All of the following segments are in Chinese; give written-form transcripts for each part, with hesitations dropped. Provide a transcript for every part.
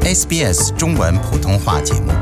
SBS 中文普通话节目。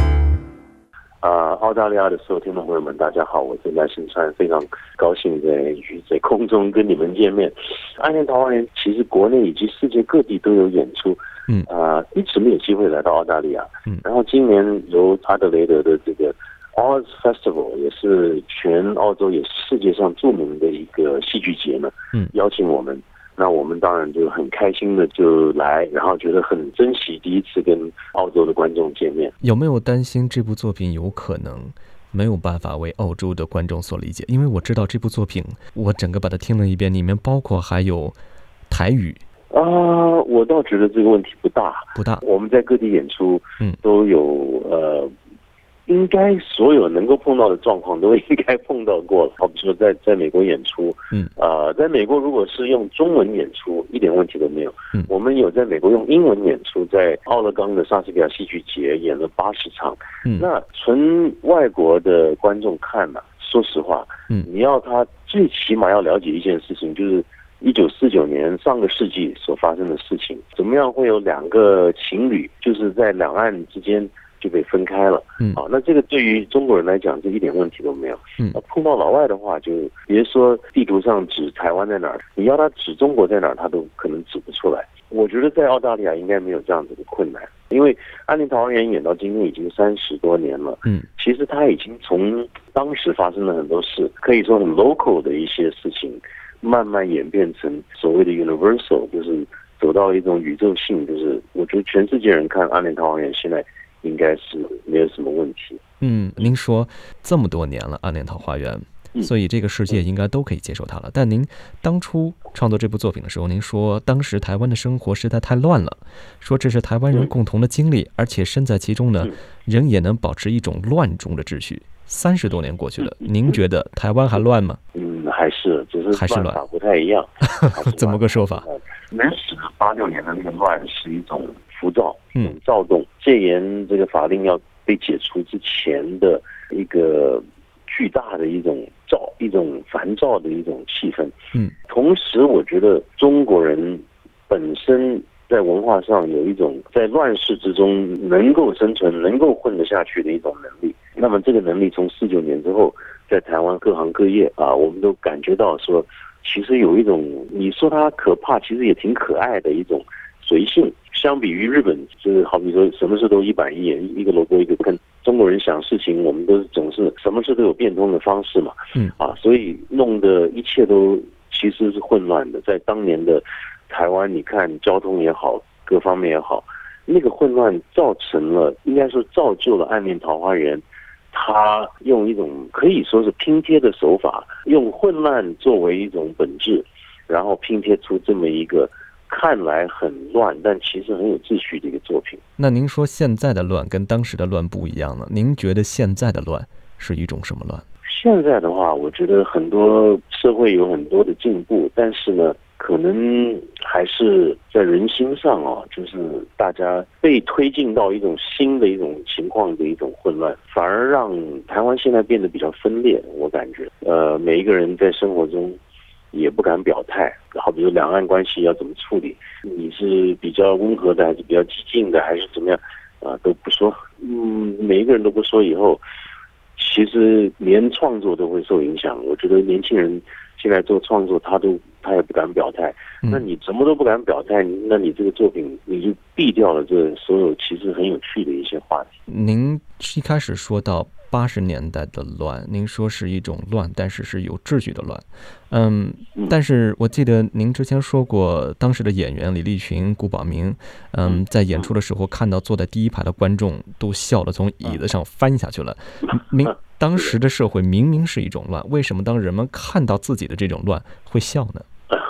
澳大利亚的所有听众朋友们，大家好，我是赖声川，非常高兴在空中跟你们见面。暗恋桃花源其实国内以及世界各地都有演出，一直没有机会来到澳大利亚。然后今年由阿德雷德的这个 Oz Festival 也是全澳洲也是世界上著名的一个戏剧节呢，邀请我们。那我们当然就很开心的就来，然后觉得很珍惜第一次跟澳洲的观众见面。 有没有担心这部作品有可能没有办法为澳洲的观众所理解？因为我知道这部作品，我整个把它听了一遍，里面包括还有台语。 我倒觉得这个问题不大。我们在各地演出，都有应该所有能够碰到的状况都应该碰到过了。好比说在美国演出，在美国如果是用中文演出，一点问题都没有。我们有在美国用英文演出，在奥勒冈的莎士比亚戏剧节演了80场。那纯外国的观众看呢，说实话，你要他最起码要了解一件事情，就是1949年上个世纪所发生的事情，怎么样会有两个情侣就是在两岸之间就被分开了。那这个对于中国人来讲，这一点问题都没有。碰到老外的话，就别说地图上指台湾在哪儿，你要他指中国在哪儿，他都可能指不出来。我觉得在澳大利亚应该没有这样子的困难，因为《暗恋桃花源》演到今天已经30多年了。其实他已经从当时发生了很多事，可以说很 local 的一些事情，慢慢演变成所谓的 universal， 就是走到一种宇宙性，就是我觉得全世界人看《暗恋桃花源》现在应该是没有什么问题。 您说这么多年了《暗恋桃花源》，所以这个世界应该都可以接受它了。但您当初创作这部作品的时候，您说当时台湾的生活实在太乱了，说这是台湾人共同的经历，而且身在其中呢，人也能保持一种乱中的秩序。30多年过去了，您觉得台湾还乱吗？ 还是只是乱法不太一样。 怎么个说法？ 原始的86年的那个乱是一种浮躁、躁动，戒严这个法令要被解除之前的一个巨大的一种烦躁的一种气氛。同时我觉得中国人本身在文化上有一种在乱世之中能够生存、能够混得下去的一种能力。那么这个能力从49年之后，在台湾各行各业我们都感觉到说，其实有一种你说它可怕，其实也挺可爱的一种随性。相比于日本，就是好比说什么事都一板一眼，一个萝卜一个坑。中国人想事情，我们都总是什么事都有变通的方式嘛。所以弄得一切都其实是混乱的。在当年的台湾，你看交通也好，各方面也好，那个混乱造成了，应该说造就了《暗恋桃花源》。他用一种可以说是拼贴的手法，用混乱作为一种本质，然后拼贴出这么一个看来很乱，但其实很有秩序的一个作品。 那您说现在的乱跟当时的乱不一样了，您觉得现在的乱是一种什么乱？ 现在的话，我觉得很多社会有很多的进步，但是呢，可能还是在人心上就是大家被推进到一种新的一种情况的一种混乱，反而让台湾现在变得比较分裂。我感觉，每一个人在生活中也不敢表态，好比如两岸关系要怎么处理，你是比较温和的，还是比较激进的，还是怎么样都不说。每一个人都不说以后，其实连创作都会受影响。我觉得年轻人现在做创作，他也不敢表态。那你什么都不敢表态，那你这个作品你就避掉了这所有其实很有趣的一些话题。 您一开始说到80年代的乱，您说是一种乱，但是是有秩序的乱。但是我记得您之前说过，当时的演员李立群、顾宝明，在演出的时候看到坐在第一排的观众都笑得从椅子上翻下去了。当时的社会明明是一种乱，为什么当人们看到自己的这种乱会笑呢？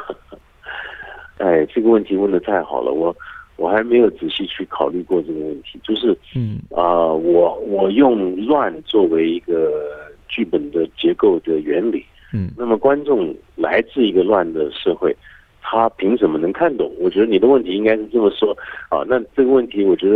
这个问题问得太好了，我还没有仔细去考虑过这个问题。就是我用乱作为一个剧本的结构的原理。那么观众来自一个乱的社会，他凭什么能看懂？我觉得你的问题应该是这么说那这个问题我觉得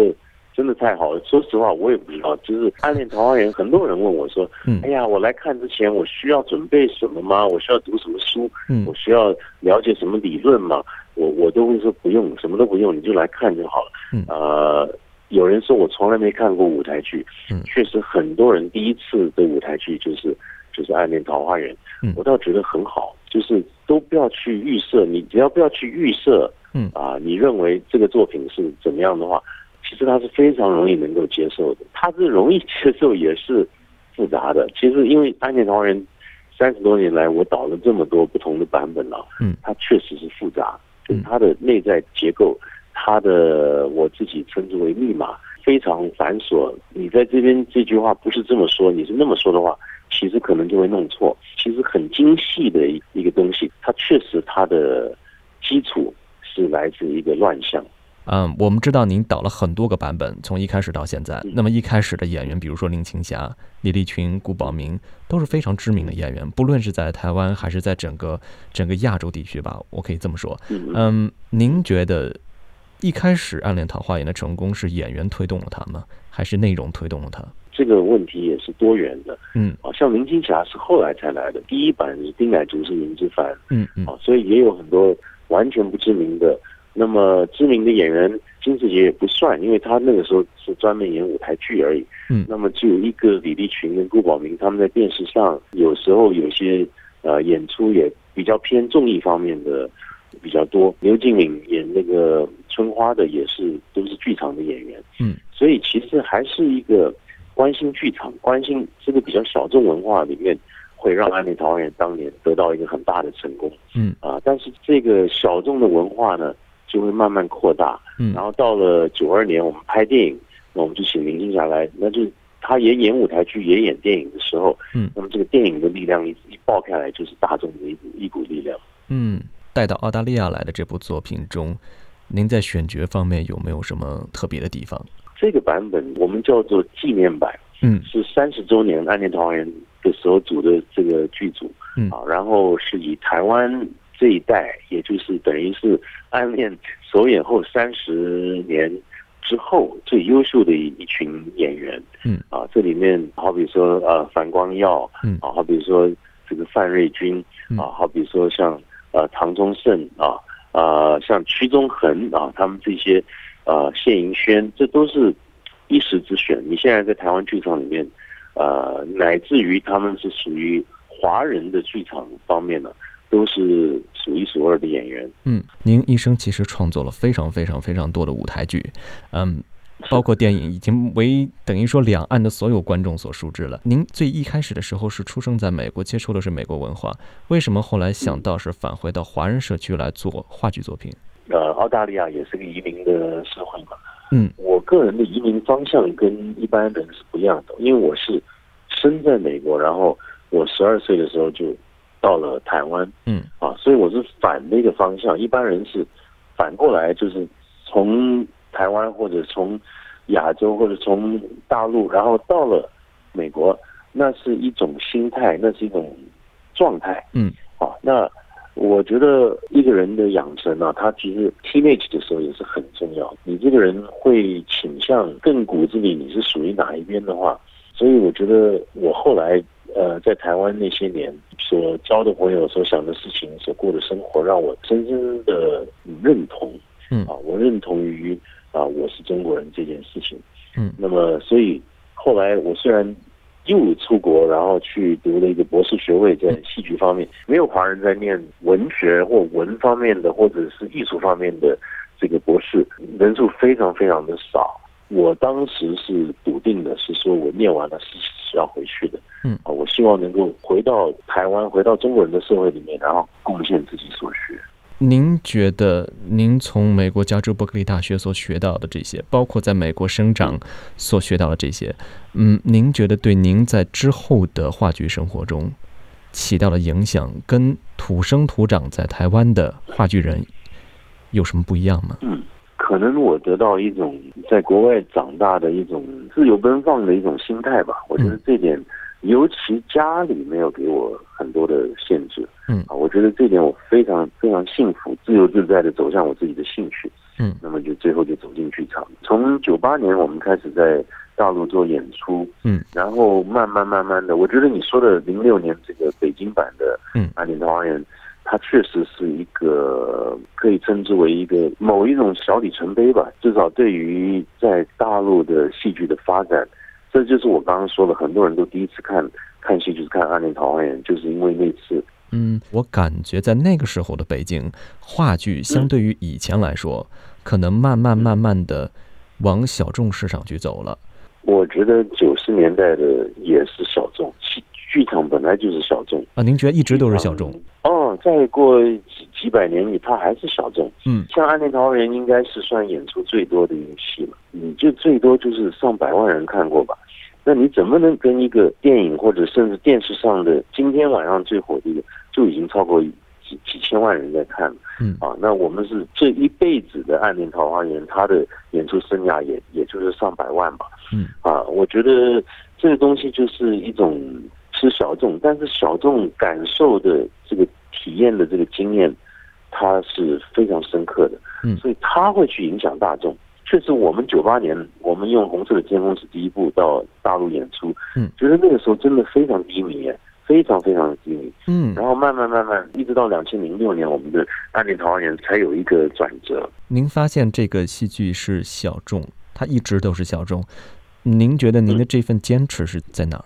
真的太好了。说实话，我也不知道，就是《暗恋桃花源》，很多人问我说：“哎呀，我来看之前，我需要准备什么吗？我需要读什么书？我需要了解什么理论吗？”我都会说不用，什么都不用，你就来看就好了。有人说我从来没看过舞台剧，确实很多人第一次的舞台剧就是《暗恋桃花源》，我倒觉得很好，就是都不要去预设，你只要不要去预设，你认为这个作品是怎么样的话，其实它是非常容易能够接受的。它是容易接受也是复杂的。其实因为《暗恋桃花源》30多年来我导了这么多不同的版本了，它确实是复杂，就是它的内在结构，它的我自己称之为密码非常繁琐。你在这边这句话不是这么说，你是那么说的话，其实可能就会弄错。其实很精细的一个东西，它确实它的基础是来自一个乱象。 我们知道您导了很多个版本，从一开始到现在。那么一开始的演员，比如说林青霞、李立群、顾宝明，都是非常知名的演员，不论是在台湾还是在整个亚洲地区吧，我可以这么说。您觉得一开始《暗恋桃花源》的成功是演员推动了它吗？还是内容推动了它？ 这个问题也是多元的。像林青霞是后来才来的，第一版是丁乃竺是林之凡，所以也有很多完全不知名的。那么知名的演员金世杰也不算，因为他那个时候是专门演舞台剧而已。那么只有一个李立群跟顾宝明，他们在电视上有时候有些演出也比较偏综艺方面的比较多。刘敬敏演那个春花的也是都是剧场的演员。所以其实还是一个关心剧场、关心这个比较小众文化里面，会让《暗恋桃花源》当年得到一个很大的成功。但是这个小众的文化呢，就会慢慢扩大。然后到了92年我们拍电影，那我们就请林青霞来，那就他也演舞台剧也演电影的时候，那么这个电影的力量一爆开来，就是大众的一股力量。 带到澳大利亚来的这部作品中，您在选角方面有没有什么特别的地方？ 这个版本我们叫做纪念版，是30周年《暗恋桃花源》的时候组的这个剧组，然后是以台湾这一代，也就是等于是暗恋首演后30年之后最优秀的一群演员。这里面好比说樊光耀，好比说这个范瑞君，好比说像唐宗盛，像屈中恒，他们这些谢盈萱，这都是一时之选。你现在在台湾剧场里面，乃至于他们是属于华人的剧场方面呢，都是数一数二的演员。 您一生其实创作了非常非常非常多的舞台剧，包括电影，已经为等于说两岸的所有观众所熟知了。您最一开始的时候是出生在美国，接触的是美国文化，为什么后来想到是返回到华人社区来做话剧作品？ 澳大利亚也是个移民的社会嘛。我个人的移民方向跟一般人是不一样的，因为我是生在美国，然后我12岁的时候就到了台湾，所以我是反那个方向。一般人是反过来，就是从台湾或者从亚洲或者从大陆，然后到了美国，那是一种心态，那是一种状态。那我觉得一个人的养成啊，他其实 teenage 的时候也是很重要。你这个人会倾向更骨子里你是属于哪一边的话，所以我觉得我后来在台湾那些年所交的朋友、所想的事情、所过的生活，让我深深的认同。我认同于我是中国人这件事情。那么所以后来我虽然又出国，然后去读了一个博士学位，在戏剧方面，没有华人在念文学或文方面的或者是艺术方面的这个博士，人数非常非常的少。我当时是笃定的，是说我念完了是要回去的。我希望能够回到台湾，回到中国人的社会里面，然后贡献自己所学。 您觉得您从美国加州伯克利大学所学到的这些，包括在美国生长所学到的这些，您觉得对您在之后的话剧生活中起到的影响，跟土生土长在台湾的话剧人有什么不一样吗？ 可能我得到一种在国外长大的一种自由奔放的一种心态吧。我觉得这点，尤其家里没有给我很多的限制。我觉得这点我非常非常幸福，自由自在的走向我自己的兴趣。那么就最后就走进剧场。从 98年我们开始在大陆做演出，然后慢慢的，我觉得你说的06年这个北京版的《暗恋桃花源》，它确实是一个可以称之为一个某一种小里程碑吧，至少对于在大陆的戏剧的发展，这就是我刚刚说的，很多人都第一次看戏就是看《暗恋桃花源》，就是因为那次。 我感觉在那个时候的北京，话剧相对于以前来说，可能慢慢的往小众市场去走了。 我觉得90年代的也是小众，剧场本来就是小众啊。您觉得一直都是小众？ 再过几百年它还是小众。像《暗恋桃花源》应该是算演出最多的一个戏了，你就最多就是上百万人看过吧。那你怎么能跟一个电影或者甚至电视上的今天晚上最火的一个就已经超过几千万人在看了？那我们是这一辈子的《暗恋桃花源》，它的演出生涯也就是上百万吧。我觉得这个东西就是一种是小众，但是小众感受的这个体验的这个经验，它是非常深刻的。所以它会去影响大众。确实，我们98年，我们用《红色的尖峰是第一部到大陆演出，觉得那个时候真的非常低迷，非常非常的低迷。然后慢慢，一直到2006年，我们的《暗恋桃花源》才有一个转折。 您发现这个戏剧是小众，它一直都是小众。您觉得您的这份坚持是在哪儿？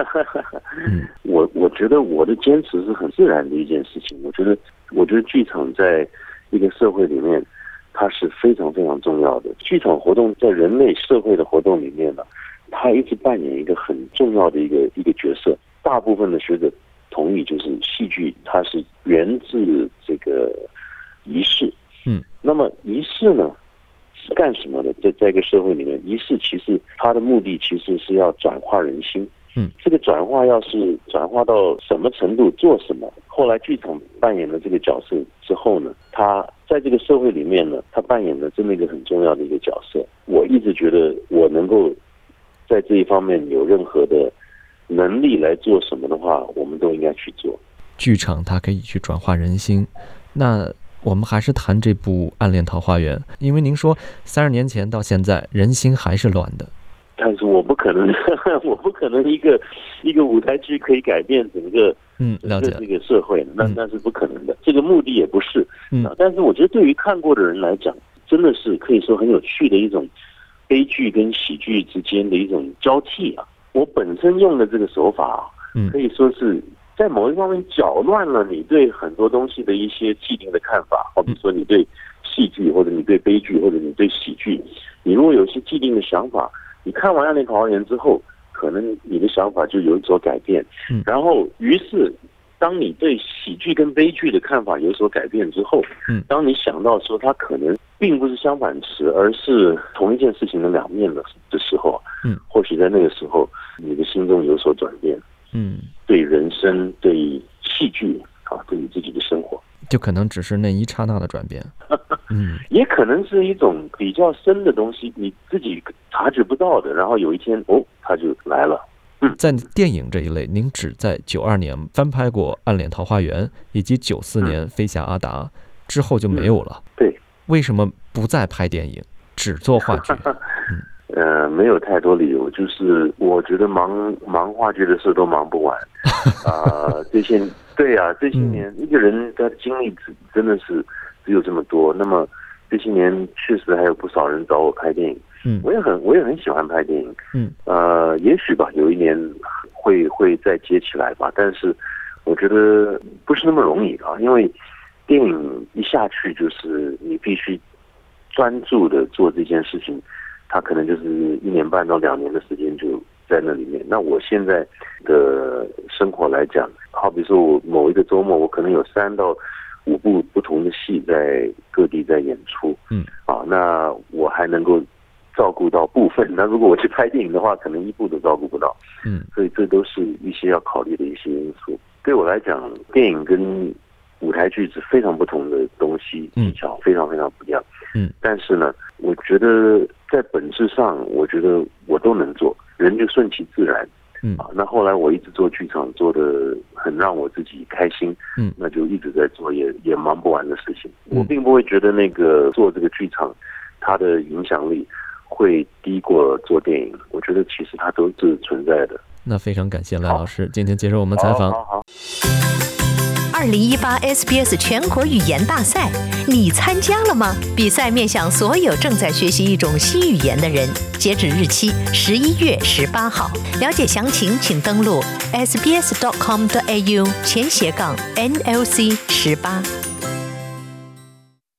我觉得我的坚持是很自然的一件事情。我觉得剧场在一个社会里面，它是非常非常重要的。剧场活动在人类社会的活动里面呢，它一直扮演一个很重要的一个角色。大部分的学者同意，就是戏剧它是源自这个仪式。那么仪式呢是干什么的？在一个社会里面，仪式其实它的目的其实是要转化人心。这个转化要是转化到什么程度，做什么？后来剧场扮演了这个角色之后呢，它在这个社会里面呢，它扮演了这么一个很重要的一个角色。我一直觉得我能够在这一方面有任何的能力来做什么的话，我们都应该去做。 剧场它可以去转化人心，那我们还是谈这部《暗恋桃花源》，因为您说30年前到现在，人心还是乱的。 但是我不可能一个舞台剧可以改变整个了解这个社会，那是不可能的。这个目的也不是。但是我觉得对于看过的人来讲，真的是可以说很有趣的一种悲剧跟喜剧之间的一种交替啊。我本身用的这个手法可以说是在某一方面搅乱了你对很多东西的一些既定的看法。比如说你对戏剧，或者你对悲剧，或者你对喜剧，你如果有一些既定的想法，你看完《暗恋桃花源》之后，可能你的想法就有所改变。然后于是当你对喜剧跟悲剧的看法有所改变之后，当你想到说它可能并不是相反词，而是同一件事情的两面的时候，或许在那个时候你的心中有所转变。对人生，对戏剧对你自己的生活， 就可能只是那一刹那的转变。 也可能是一种比较深的东西，你自己察觉不到的，然后有一天它就来了。 在电影这一类，您只在92年翻拍过《暗恋桃花源》，以及94年《飞侠阿达》，之后就没有了。 对， 为什么不再拍电影，只做话剧？ 没有太多理由，就是我觉得忙话剧的事都忙不完。这些年一个人他的精力真的是只有这么多。那么这些年确实还有不少人找我拍电影。我也很喜欢拍电影。也许吧，有一年会再接起来吧。但是我觉得不是那么容易啊，因为电影一下去就是你必须专注的做这件事情，它可能就是1年半到2年的时间就在那里面。那我现在的生活来讲，好比说我某一个周末，我可能有3到5部不同的戏在各地在演出。那我还能够照顾到部分。那如果我去拍电影的话，可能1部都照顾不到。所以这都是一些要考虑的一些因素。对我来讲，电影跟舞台剧是非常不同的东西，技巧非常非常不一样。但是呢，我觉得在本质上，我觉得我都能做，人就顺其自然。那后来我一直做剧场，做的很让我自己开心。那就一直在做，也忙不完的事情。我并不会觉得那个做这个剧场，它的影响力会低过做电影。我觉得其实它都是存在的。 那非常感谢赖老师今天接受我们采访。 好。 2018 SBS 全国语言大赛，你参加了吗？比赛面向所有正在学习一种新语言的人，截止日期11月18号。了解详情，请登录 sbs.com.au/NLC18。